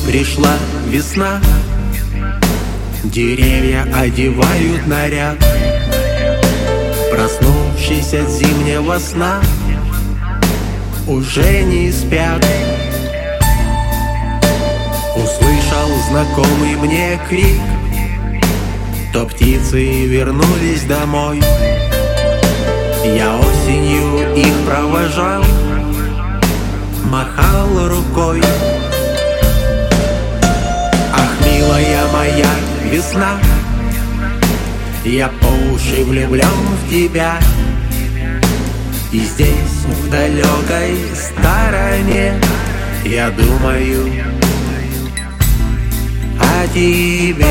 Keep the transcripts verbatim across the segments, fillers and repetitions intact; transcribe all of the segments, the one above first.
Пришла весна, деревья одевают наряд. Проснувшись от зимнего сна, уже не спят. Услышал знакомый мне крик, то птицы вернулись домой. Я осенью их провожал, махал рукой. Ах, милая моя весна, я по уши влюблен в тебя. И здесь, в далекой стороне, я думаю о тебе.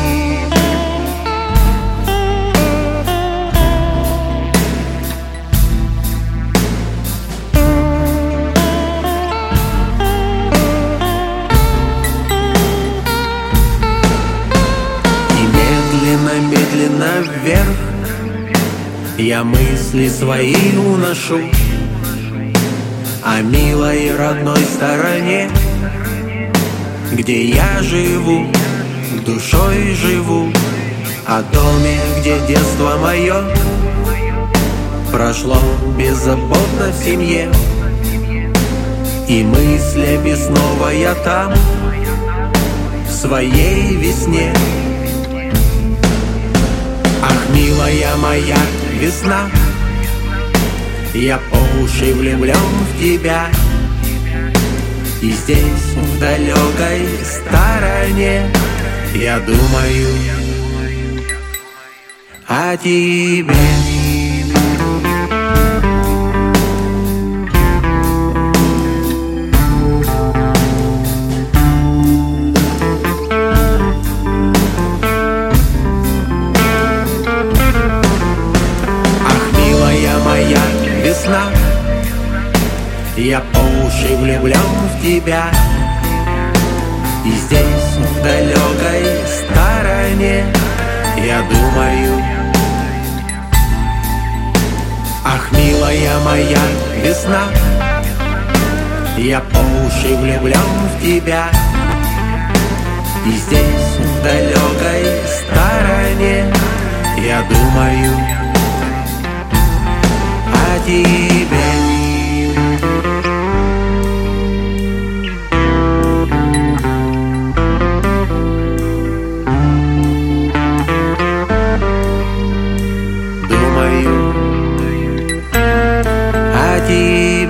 Медленно вверх я мысли свои уношу о милой родной стороне, где я живу, душой живу, о доме, где детство мое прошло беззаботно в семье. И мыслями снова я там, в своей весне. Ах, милая моя весна, я по уши влюблен в тебя. И здесь, в далекой стороне, я думаю о тебе. Весна, я по уши влюблен в тебя. И здесь, в далекой стороне, я думаю. Ах, милая моя весна, я по уши влюблен в тебя. И здесь, в далекой стороне, я думаю о тебе. Думаю о тебе.